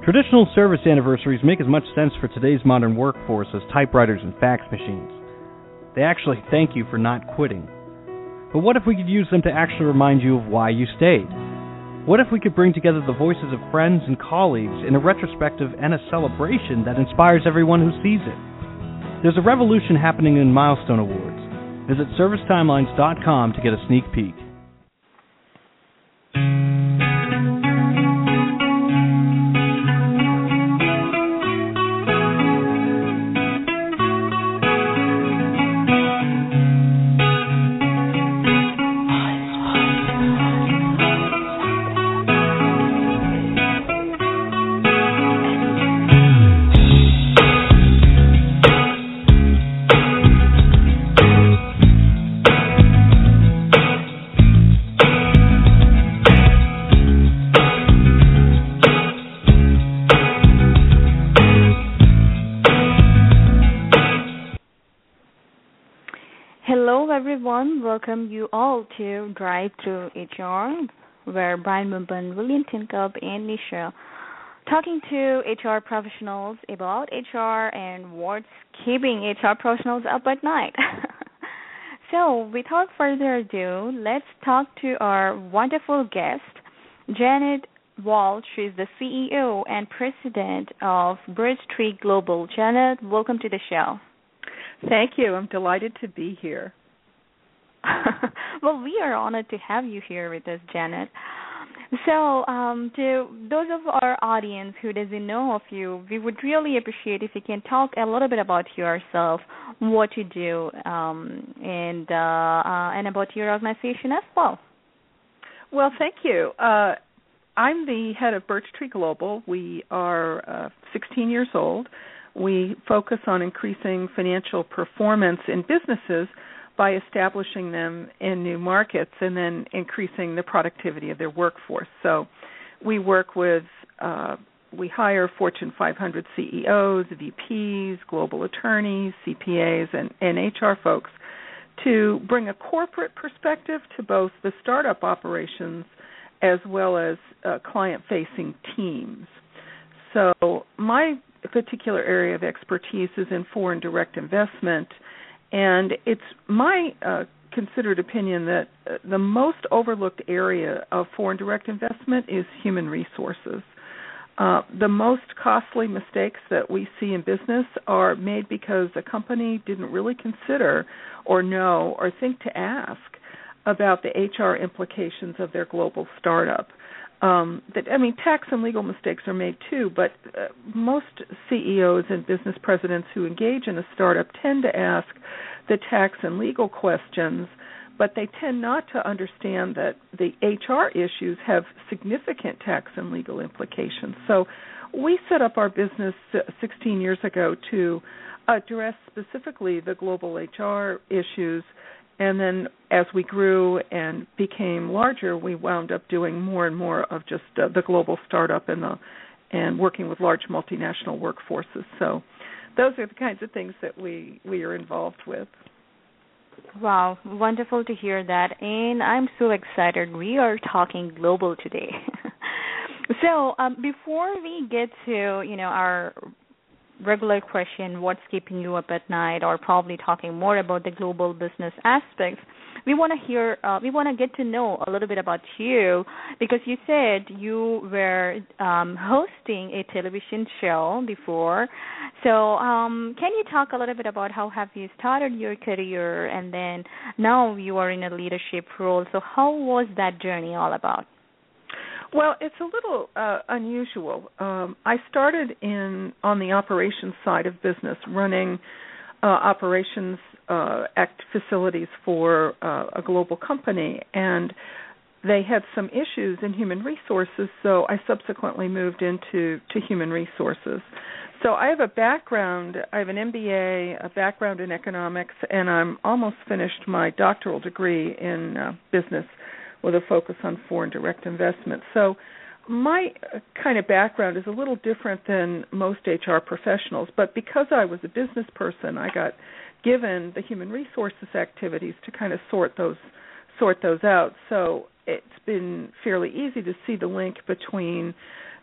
Traditional service anniversaries make as much sense for today's modern workforce as typewriters and fax machines. They actually thank you for not quitting. But what if we could use them to actually remind you of why you stayed? What if we could bring together the voices of friends and colleagues in a retrospective and a celebration that inspires everyone who sees it? There's a revolution happening in Milestone Awards. Visit ServiceTimelines.com to get a sneak peek. Welcome you all to Drive Through HR, where Brian Mumban, William Tincup, and Nisha talking to HR professionals about HR and what's keeping HR professionals up at night. So, without further ado, let's talk to our wonderful guest, Janet Walsh. She's the CEO and President of Birch Tree Global. Janet, welcome to the show. Thank you. I'm delighted to be here. Well, we are honored to have you here with us, Janet. So, to those of our audience who doesn't know of you, we would really appreciate if you can talk a little bit about yourself, what you do, and about your organization as well. Well, thank you. I'm the head of Birch Tree Global. We are 16 years old. We focus on increasing financial performance in businesses by establishing them in new markets and then increasing the productivity of their workforce. So we work with, we hire Fortune 500 CEOs, VPs, global attorneys, CPAs, and HR folks to bring a corporate perspective to both the startup operations as well as client-facing teams. So my particular area of expertise is in foreign direct investment. And it's my considered opinion that the most overlooked area of foreign direct investment is human resources. The most costly mistakes that we see in business are made because a company didn't really consider or know or think to ask about the HR implications of their global startup. Tax and legal mistakes are made too, but most CEOs and business presidents who engage in a startup tend to ask the tax and legal questions, but they tend not to understand that the HR issues have significant tax and legal implications. So we set up our business 16 years ago to address specifically the global HR issues. And then as we grew and became larger, we wound up doing more and more of just the global startup and working with large multinational workforces. So those are the kinds of things that we are involved with. Wow, wonderful to hear that. And I'm so excited. We are talking global today. So before we get to, our regular question, what's keeping you up at night, or probably talking more about the global business aspects, we want to get to know a little bit about you, because you said you were hosting a television show before. So can you talk a little bit about how have you started your career, and then now you are in a leadership role. So how was that journey all about? Well, it's a little unusual. I started on the operations side of business, running operations facilities for a global company, and they had some issues in human resources, so I subsequently moved into human resources. So I have I have an MBA, a background in economics, and I'm almost finished my doctoral degree in business with a focus on foreign direct investment. So my kind of background is a little different than most HR professionals, but because I was a business person, I got given the human resources activities to kind of sort those out. So it's been fairly easy to see the link between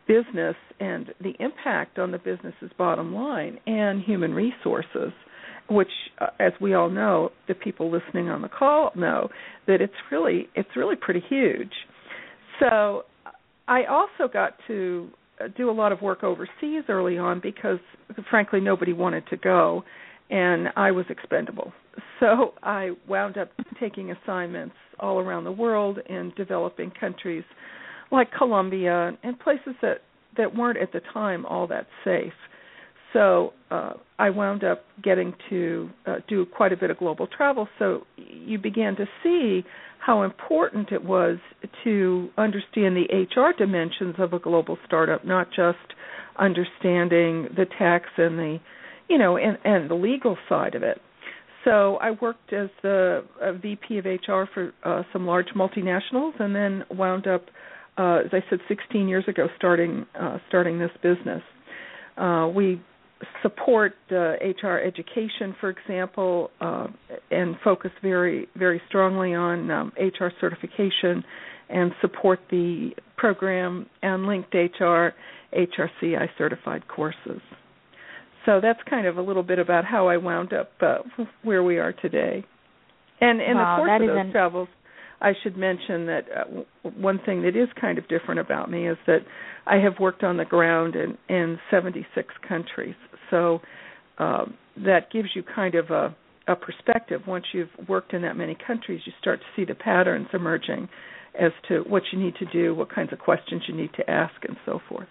business and the impact on the business's bottom line and human resources, which, as we all know, the people listening on the call know that it's really pretty huge. So I also got to do a lot of work overseas early on because, frankly, nobody wanted to go, and I was expendable. So I wound up taking assignments all around the world in developing countries like Colombia and places that weren't at the time all that safe. So I wound up getting to do quite a bit of global travel. So you began to see how important it was to understand the HR dimensions of a global startup, not just understanding the tax and the, and the legal side of it. So I worked as a VP of HR for some large multinationals, and then wound up, as I said, 16 years ago, starting this business. We support HR education, for example, and focus very, very strongly on HR certification, and support the program and linked HR, HRCI certified courses. So that's kind of a little bit about how I wound up where we are today. And in the course of those travels, I should mention that one thing that is kind of different about me is that I have worked on the ground in 76 countries. So that gives you kind of a perspective. Once you've worked in that many countries, you start to see the patterns emerging as to what you need to do, what kinds of questions you need to ask, and so forth.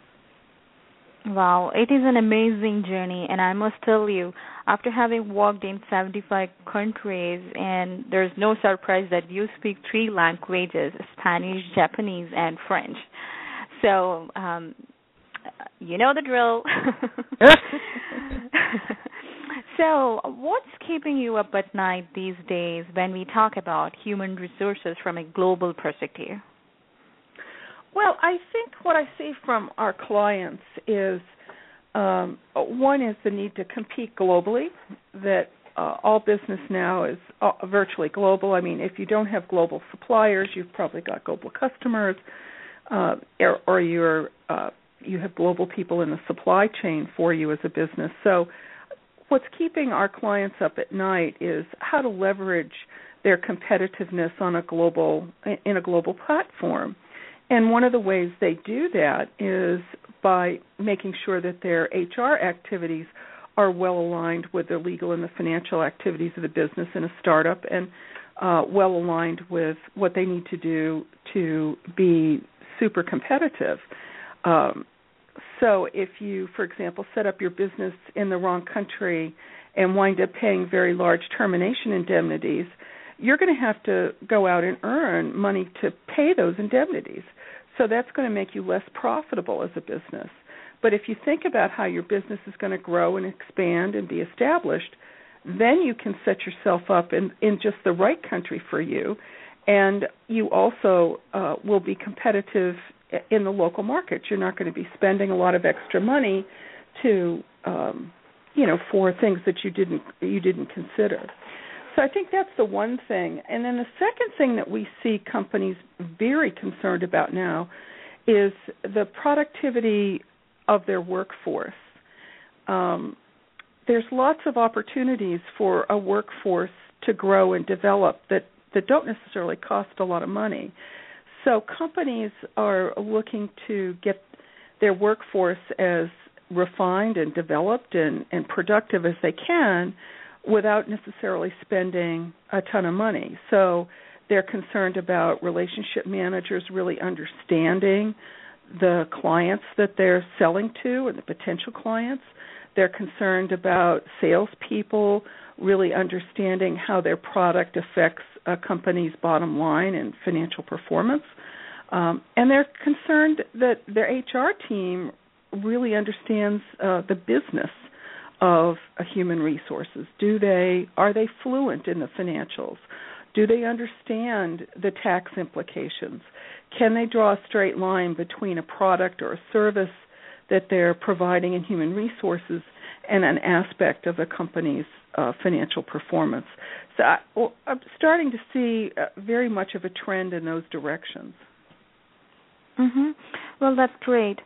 Wow, it is an amazing journey, and I must tell you, after having walked in 75 countries, and there's no surprise that you speak 3 languages, Spanish, Japanese, and French. So, you know the drill. So, what's keeping you up at night these days when we talk about human resources from a global perspective? Well, I think what I see from our clients is, one is the need to compete globally, that all business now is virtually global. I mean, if you don't have global suppliers, you've probably got global customers, or you have global people in the supply chain for you as a business. So what's keeping our clients up at night is how to leverage their competitiveness in a global platform. And one of the ways they do that is by making sure that their HR activities are well aligned with the legal and the financial activities of the business in a startup, and well aligned with what they need to do to be super competitive. So if you, for example, set up your business in the wrong country and wind up paying very large termination indemnities, you're going to have to go out and earn money to pay those indemnities. So that's going to make you less profitable as a business. But if you think about how your business is going to grow and expand and be established, then you can set yourself up in just the right country for you, and you also will be competitive in the local market. You're not going to be spending a lot of extra money to, for things that you didn't consider. So I think that's the one thing. And then the second thing that we see companies very concerned about now is the productivity of their workforce. There's lots of opportunities for a workforce to grow and develop that don't necessarily cost a lot of money. So companies are looking to get their workforce as refined and developed and productive as they can, without necessarily spending a ton of money. So they're concerned about relationship managers really understanding the clients that they're selling to and the potential clients. They're concerned about salespeople really understanding how their product affects a company's bottom line and financial performance. And they're concerned that their HR team really understands the business of human resources. Are they fluent in the financials? Do they understand the tax implications? Can they draw a straight line between a product or a service that they're providing in human resources and an aspect of a company's financial performance? So I'm starting to see very much of a trend in those directions. Mm-hmm. Well, that's great.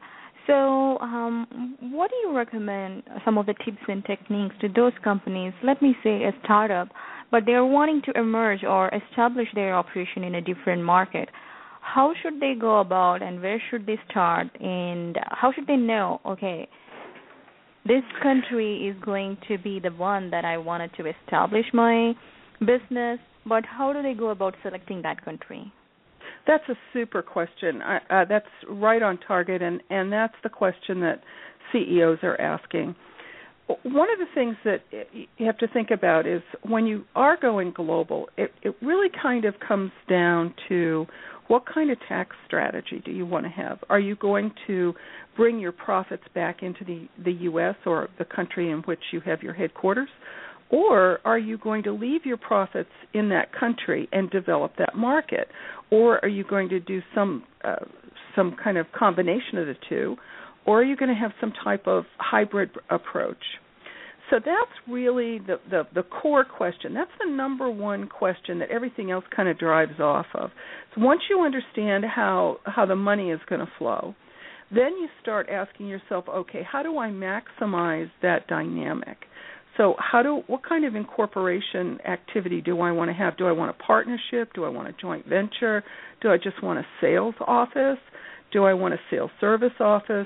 So, what do you recommend some of the tips and techniques to those companies, let me say a startup, but they're wanting to emerge or establish their operation in a different market? How should they go about and where should they start, and how should they know, okay, this country is going to be the one that I wanted to establish my business, but how do they go about selecting that country? That's a super question. That's right on target, and that's the question that CEOs are asking. One of the things that you have to think about is when you are going global, it really kind of comes down to what kind of tax strategy do you want to have? Are you going to bring your profits back into the U.S. or the country in which you have your headquarters? Or are you going to leave your profits in that country and develop that market? Or are you going to do some kind of combination of the two? Or are you going to have some type of hybrid approach? So that's really the core question. That's the number one question that everything else kind of drives off of. So once you understand how the money is going to flow, then you start asking yourself, okay, how do I maximize that dynamic? So what kind of incorporation activity do I want to have? Do I want a partnership? Do I want a joint venture? Do I just want a sales office? Do I want a sales service office?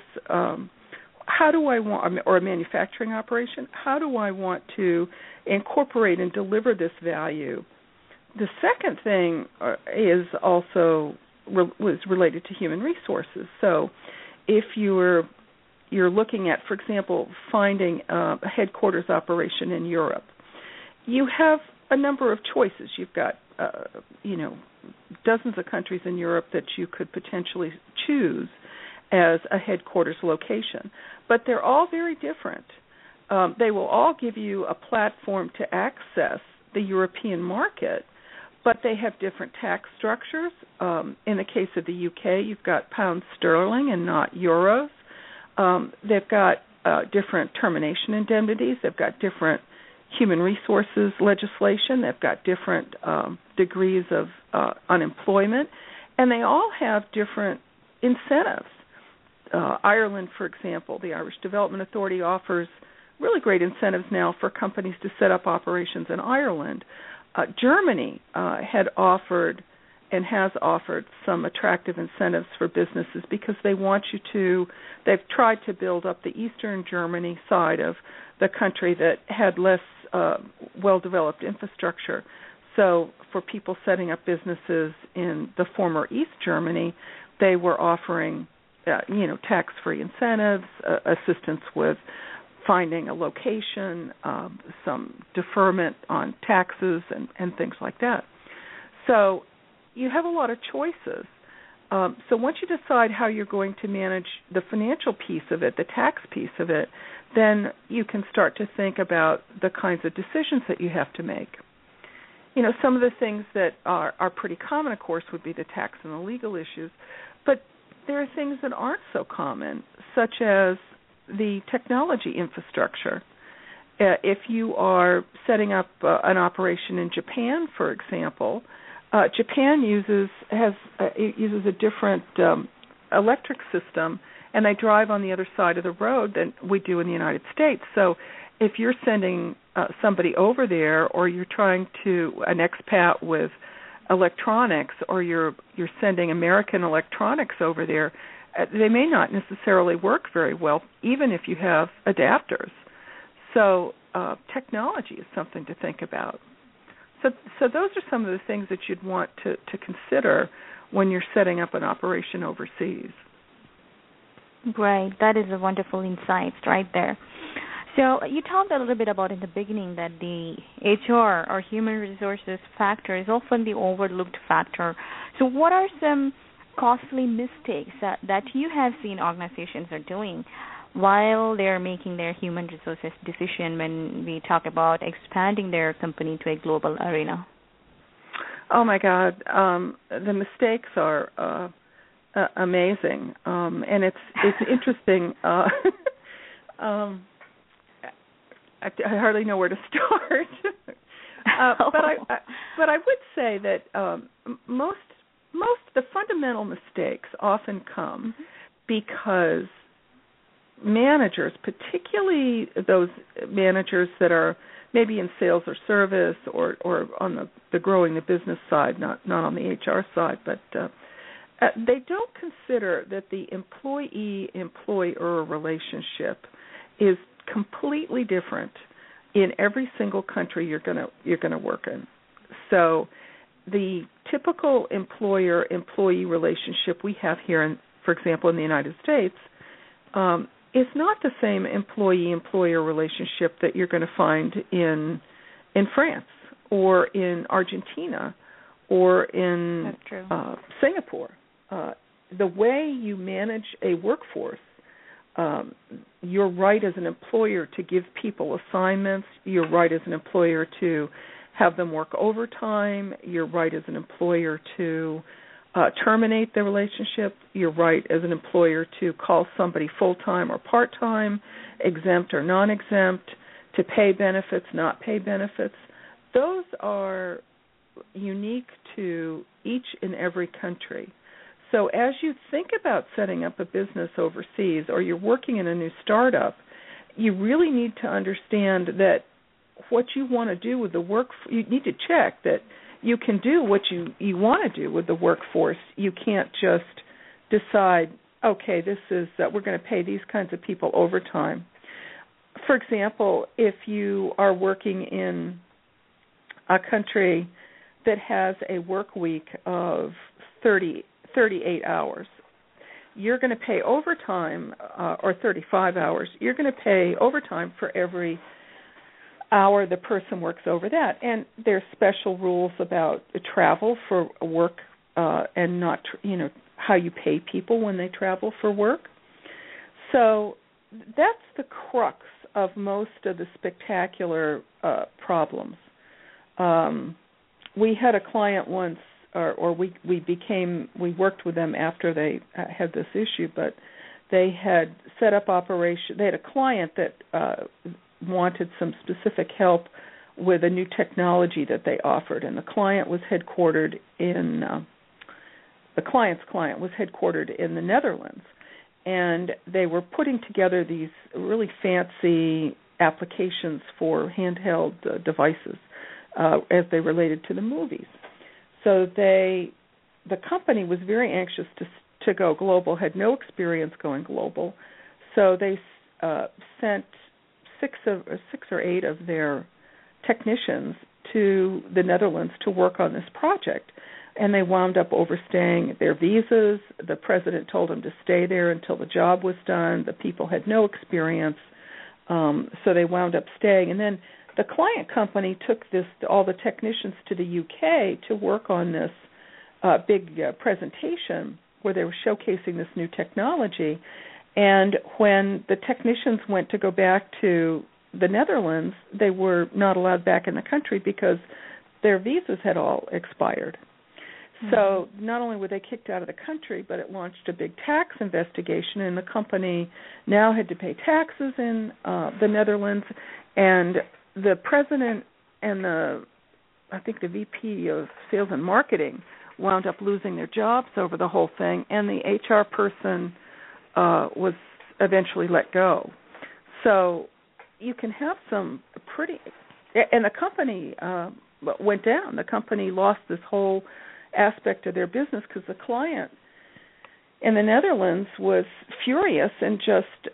How do I want, or a manufacturing operation? How do I want to incorporate and deliver this value? The second thing is also was related to human resources. So if you're looking at, for example, finding a headquarters operation in Europe, you have a number of choices. You've got, dozens of countries in Europe that you could potentially choose as a headquarters location. But they're all very different. They will all give you a platform to access the European market, but they have different tax structures. In the case of the UK, you've got pound sterling and not euros. They've got different termination indemnities. They've got different human resources legislation. They've got different degrees of unemployment. And they all have different incentives. Ireland, for example, the Irish Development Authority offers really great incentives now for companies to set up operations in Ireland. Germany had offered and has offered some attractive incentives for businesses because they've tried to build up the Eastern Germany side of the country that had less well-developed infrastructure. So for people setting up businesses in the former East Germany, they were offering tax-free incentives, assistance with finding a location, some deferment on taxes and things like that. So you have a lot of choices. So once you decide how you're going to manage the financial piece of it, the tax piece of it, then you can start to think about the kinds of decisions that you have to make. Some of the things that are pretty common, of course, would be the tax and the legal issues, but there are things that aren't so common, such as the technology infrastructure. If you are setting up an operation in Japan, for example, Japan uses a different electric system, and they drive on the other side of the road than we do in the United States. So if you're sending somebody over there, or you're trying to an expat with electronics, or you're sending American electronics over there, they may not necessarily work very well, even if you have adapters. So technology is something to think about. So those are some of the things that you'd want to consider when you're setting up an operation overseas. Right. That is a wonderful insight right there. So you talked a little bit about in the beginning that the HR or human resources factor is often the overlooked factor. So what are some costly mistakes that you have seen organizations are doing while they're making their human resources decision when we talk about expanding their company to a global arena? Oh, my God. The mistakes are amazing. And it's interesting. I hardly know where to start. But I would say that most the fundamental mistakes often come because managers, particularly those managers that are maybe in sales or service or on the growing the business side, not on the HR side, but they don't consider that the employee-employer relationship is completely different in every single country you're going to work in. So the typical employer-employee relationship we have here, for example, in the United States, is not the same employee-employer relationship that you're going to find in France or in Argentina or in Singapore. The way you manage a workforce, you're right as an employer to give people assignments. You're right as an employer to have them work overtime. You're right as an employer to terminate the relationship. You're right as an employer to call somebody full-time or part-time, exempt or non-exempt, to pay benefits, not pay benefits. Those are unique to each and every country. So as you think about setting up a business overseas or you're working in a new startup, you really need to understand that what you want to do with the you need to check that you can do what you want to do with the workforce. You can't just decide, okay, this is we're going to pay these kinds of people overtime. For example, if you are working in a country that has a work week of 38 hours, you're going to pay overtime, or 35 hours, you're going to pay overtime for every hour the person works over that. And there's special rules about travel for work and not, how you pay people when they travel for work. So that's the crux of most of the spectacular problems. We had a client once, or we worked with them after they had this issue, but they had set up operation. They had a client that wanted some specific help with a new technology that they offered, and the client's client was headquartered in the Netherlands, and they were putting together these really fancy applications for handheld devices as they related to the movies. So the company was very anxious to go global, had no experience going global, so they sent six or eight of their technicians to the Netherlands to work on this project. And they wound up overstaying their visas. The president told them to stay there until the job was done. The people had no experience, so they wound up staying. And then the client company took all the technicians to the UK to work on this big presentation where they were showcasing this new technology. And when the technicians went to go back to the Netherlands, they were not allowed back in the country because their visas had all expired. Mm-hmm. So not only were they kicked out of the country, but it launched a big tax investigation, and the company now had to pay taxes in the Netherlands. And the president and I think the VP of sales and marketing wound up losing their jobs over the whole thing, and the HR person was eventually let go. So you can have some and the company went down. The company lost this whole aspect of their business because the client in the Netherlands was furious and just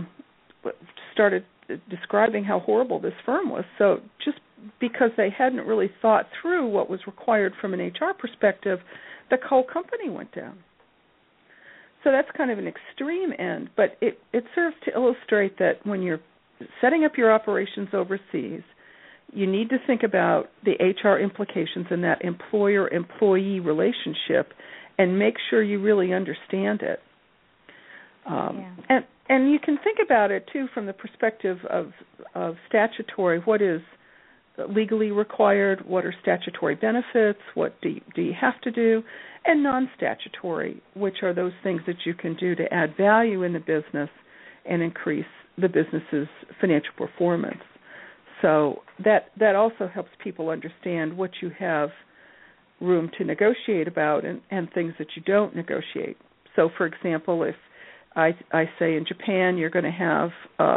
started describing how horrible this firm was. So just because they hadn't really thought through what was required from an HR perspective, the whole company went down. So that's kind of an extreme end, but it serves to illustrate that when you're setting up your operations overseas, you need to think about the HR implications in that employer-employee relationship and make sure you really understand it. And you can think about it, too, from the perspective of statutory. What is legally required? What are statutory benefits? What do you have to do? And non-statutory, which are those things that you can do to add value in the business and increase the business's financial performance. So that also helps people understand what you have room to negotiate about and things that you don't negotiate. So, for example, if I say in Japan you're going to have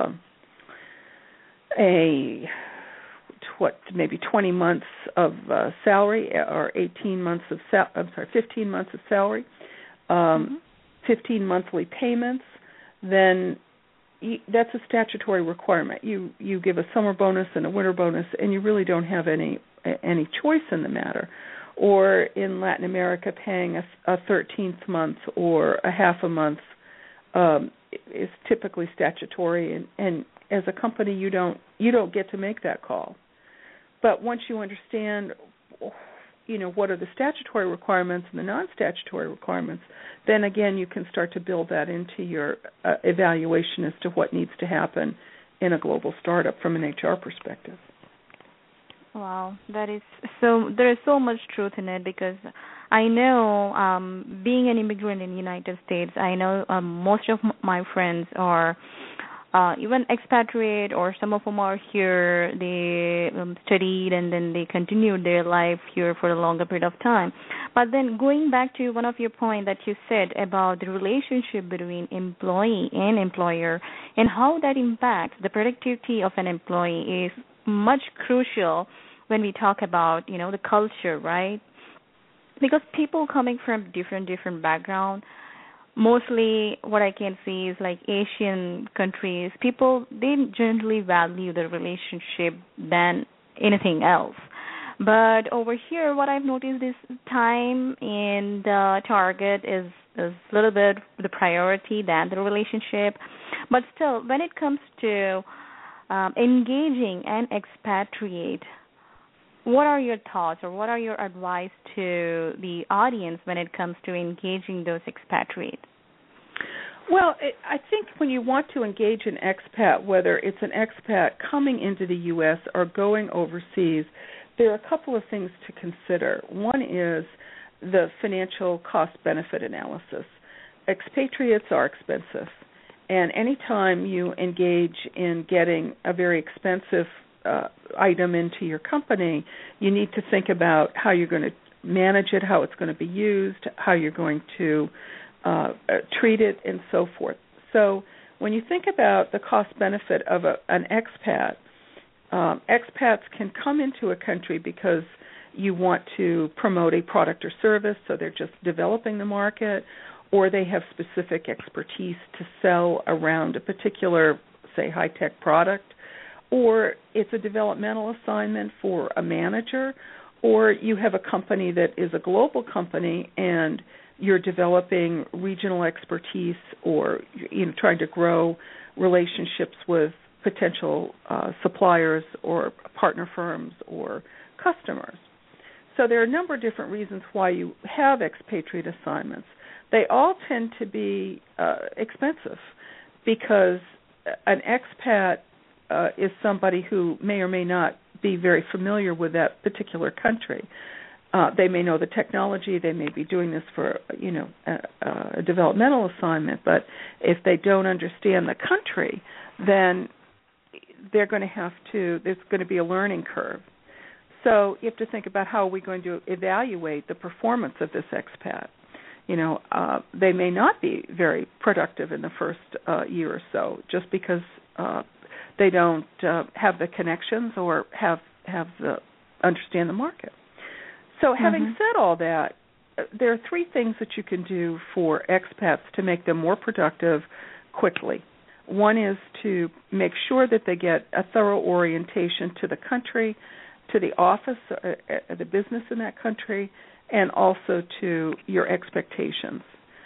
maybe 20 months of salary, or 15 months of salary, 15 monthly payments. Then that's a statutory requirement. You give a summer bonus and a winter bonus, and you really don't have any choice in the matter. Or in Latin America, paying a 13th month or a half a month is typically statutory, and as a company you don't get to make that call. But once you understand, what are the statutory requirements and the non-statutory requirements, then again you can start to build that into your evaluation as to what needs to happen in a global startup from an HR perspective. Wow, that is so. There is so much truth in it, because I know, being an immigrant in the United States, I know most of my friends are even expatriate, or some of them are here. They studied and then they continued their life here for a longer period of time. But then going back to one of your points that you said about the relationship between employee and employer and how that impacts the productivity of an employee is much crucial when we talk about, the culture, right? Because people coming from different backgrounds, mostly what I can see is like Asian countries, people, they generally value the relationship than anything else. But over here, what I've noticed is time and target is a little bit the priority than the relationship. But still, when it comes to engaging an expatriate, what are your thoughts or what are your advice to the audience when it comes to engaging those expatriates? Well, I think when you want to engage an expat, whether it's an expat coming into the U.S. or going overseas, there are a couple of things to consider. One is the financial cost-benefit analysis. Expatriates are expensive, and anytime you engage in getting a very expensive item into your company, you need to think about how you're going to manage it, how it's going to be used, how you're going to treat it, and so forth. So when you think about the cost-benefit of an expat, expats can come into a country because you want to promote a product or service, so they're just developing the market, or they have specific expertise to sell around a particular, say, high-tech product, or it's a developmental assignment for a manager, or you have a company that is a global company and you're developing regional expertise, or trying to grow relationships with potential suppliers or partner firms or customers. So there are a number of different reasons why you have expatriate assignments. They all tend to be expensive because an expat is somebody who may or may not be very familiar with that particular country. They may know the technology. They may be doing this for, a developmental assignment. But if they don't understand the country, then they're going to have to. There's going to be a learning curve. So you have to think about how are we going to evaluate the performance of this expat. They may not be very productive in the first year or so, just because they don't have the connections or have understand the market. So having said all that, there are three things that you can do for expats to make them more productive quickly. One is to make sure that they get a thorough orientation to the country, to the office, the business in that country, and also to your expectations.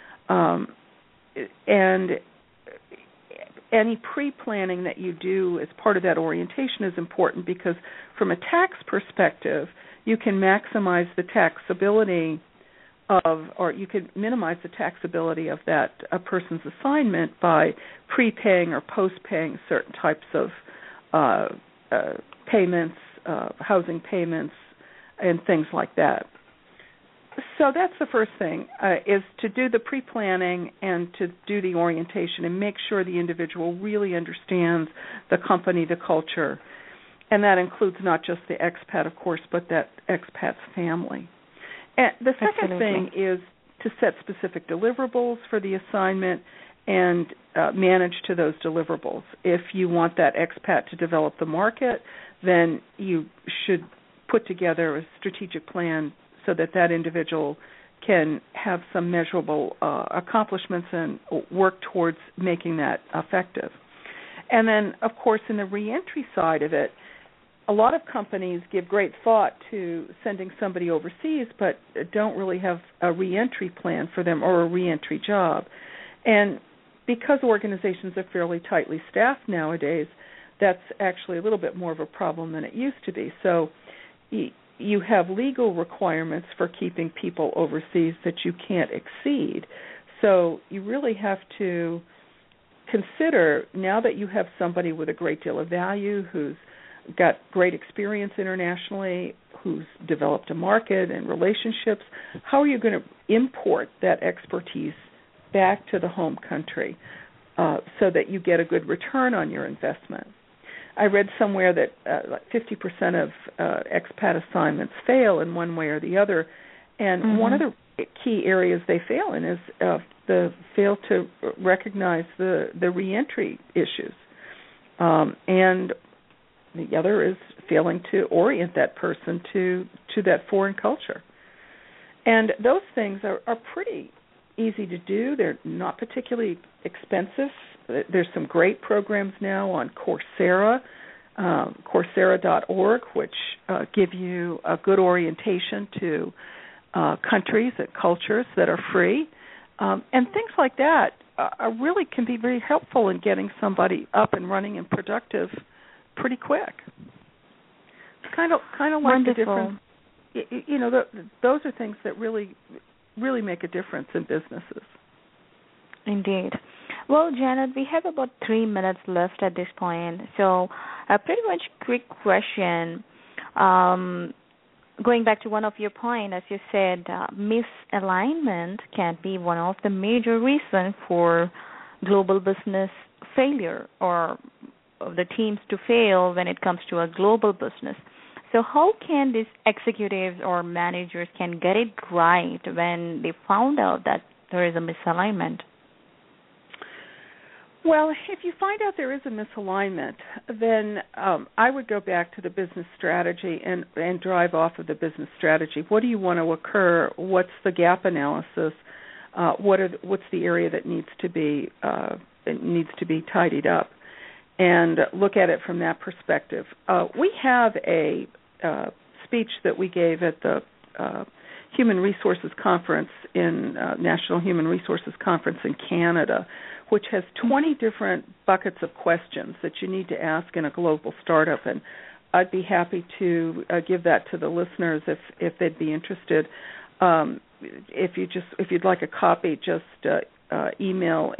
And any pre-planning that you do as part of that orientation is important, because from a tax perspective, you can maximize the taxability or you can minimize the taxability of that a person's assignment by prepaying or post-paying certain types of payments, housing payments, and things like that. So that's the first thing, is to do the pre-planning and to do the orientation and make sure the individual really understands the company, the culture. And that includes not just the expat, of course, but that expat's family. And the second thing is to set specific deliverables for the assignment and manage to those deliverables. If you want that expat to develop the market, then you should put together a strategic plan so that that individual can have some measurable accomplishments and work towards making that effective. And then, of course, in the reentry side of it, a lot of companies give great thought to sending somebody overseas, but don't really have a reentry plan for them or a reentry job. And because organizations are fairly tightly staffed nowadays, that's actually a little bit more of a problem than it used to be. So you have legal requirements for keeping people overseas that you can't exceed. So you really have to consider, now that you have somebody with a great deal of value, who's got great experience internationally, who's developed a market and relationships, how are you going to import that expertise back to the home country so that you get a good return on your investment? I read somewhere that like 50% of expat assignments fail in one way or the other, and one of the key areas they fail in is fail to recognize the reentry issues, and the other is failing to orient that person to that foreign culture. And those things are pretty easy to do. They're not particularly expensive. There's some great programs now on Coursera, Coursera.org, which give you a good orientation to countries and cultures that are free. And things like that really can be very helpful in getting somebody up and running and productive pretty quick. Kind of like Wonderful. the difference. You know, those are things that really make a difference in businesses. Indeed. Well, Janet, we have about 3 minutes left at this point. So a pretty much quick question. Going back to one of your points, as you said, misalignment can be one of the major reasons for global business failure, or the teams to fail when it comes to a global business. So how can these executives or managers can get it right when they found out that there is a misalignment? Well, if you find out there is a misalignment, then I would go back to the business strategy and drive off of the business strategy. What do you want to occur? What's the gap analysis? What's the area that needs to be tidied up? And look at it from that perspective. We have a speech that we gave at the Human Resources Conference National Human Resources Conference in Canada, which has 20 different buckets of questions that you need to ask in a global startup. And I'd be happy to give that to the listeners if they'd be interested. If you'd like a copy, just email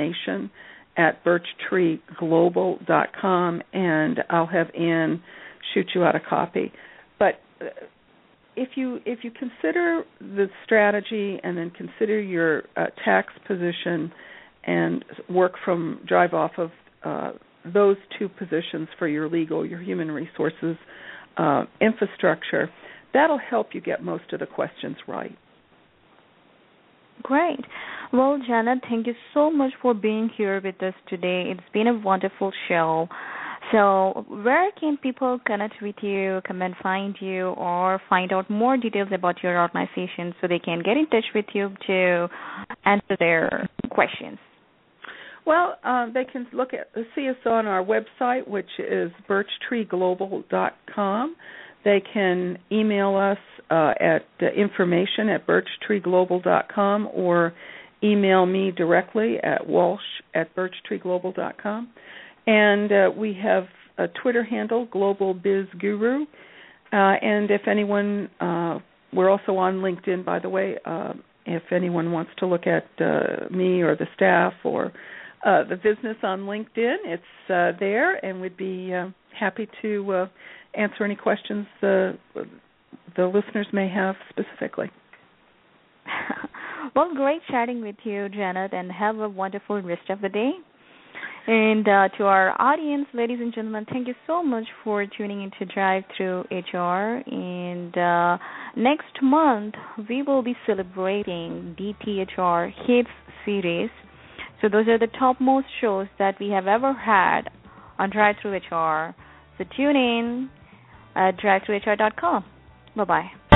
information@birchtreeglobal.com, and I'll have Ann shoot you out a copy. But if you consider the strategy and then consider your tax position and drive off of those two positions for your legal, your human resources infrastructure, that'll help you get most of the questions right. Great. Well, Janet, thank you so much for being here with us today. It's been a wonderful show. So where can people connect with you, come and find you, or find out more details about your organization so they can get in touch with you to answer their questions? Well, they can see us on our website, which is birchtreeglobal.com. They can email us at information@birchtreeglobal.com or email me directly at walsh@birchtreeglobal.com. And we have a Twitter handle, Global Biz Guru. And if anyone, we're also on LinkedIn, by the way. If anyone wants to look at me or the staff or the business on LinkedIn, it's there, and we'd be happy to answer any questions the listeners may have specifically. Well, great chatting with you, Janet, and have a wonderful rest of the day. And to our audience, ladies and gentlemen, thank you so much for tuning in to Drive Through HR. And next month, we will be celebrating DTHR Hits series So those are the topmost shows that we have ever had on DriveThruHR. So tune in at drivethruhr.com. Bye-bye.